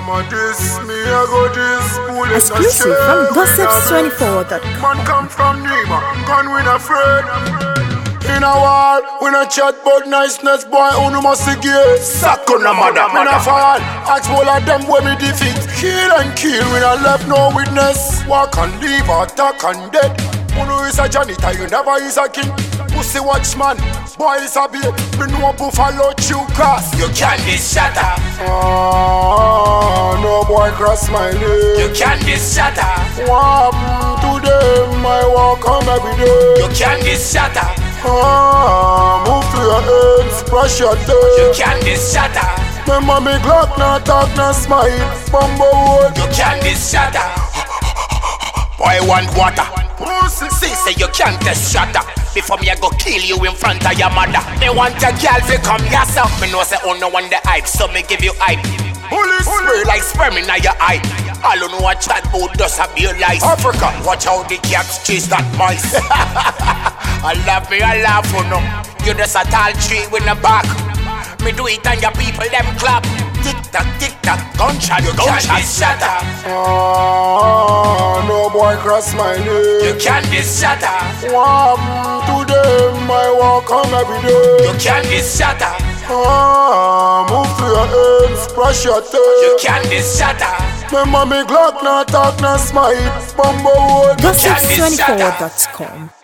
Mama diss me, I go this bullet. Exclusive from Gossips24.com. Man come from Nima, gun with a friend. In a war, we no chat about niceness, boy, who no must get. Suck on a mother, me no fall. Ask all of them where me defeat. Kill and kill, we no left no witness. Walk and leave, attack and dead. Who no is a janitor, you never is a king. Pussy watchman, boy is a babe. Me know buffalo chew cross. You can't be shatter. No boy cross my leg. You can't be shatter. What happen to them? I walk on every day. You can't be shatter. Move to your hands, brush your tail. You can't be shatter. Remember me Glock, not talk, not smile. Bumbo wood. You can't be shatter. Boy want water. Pussy. See say you can't just shatter. Before me I go kill you in front of your mother. Me want a girl to come yourself. Me know say oh no one the hype, so me give you hype. Police. Spray like sperm in your eye. All you know a chat about does a beer lies. Africa, watch how the cats chase that mice. I love me, I laugh for no. You just a tall tree with a back. Me do it and your people them clap. Tick tock, gunshot, gunshot, shatter. No boy cross my leg. You can't be shatter. What happen to them? I walk on every day. You can't be shatter. Move to your hands, brush your tail. You can't be shatter. Remember me Glock, not talk, not smile. Bumbo wood. Gossips24.com.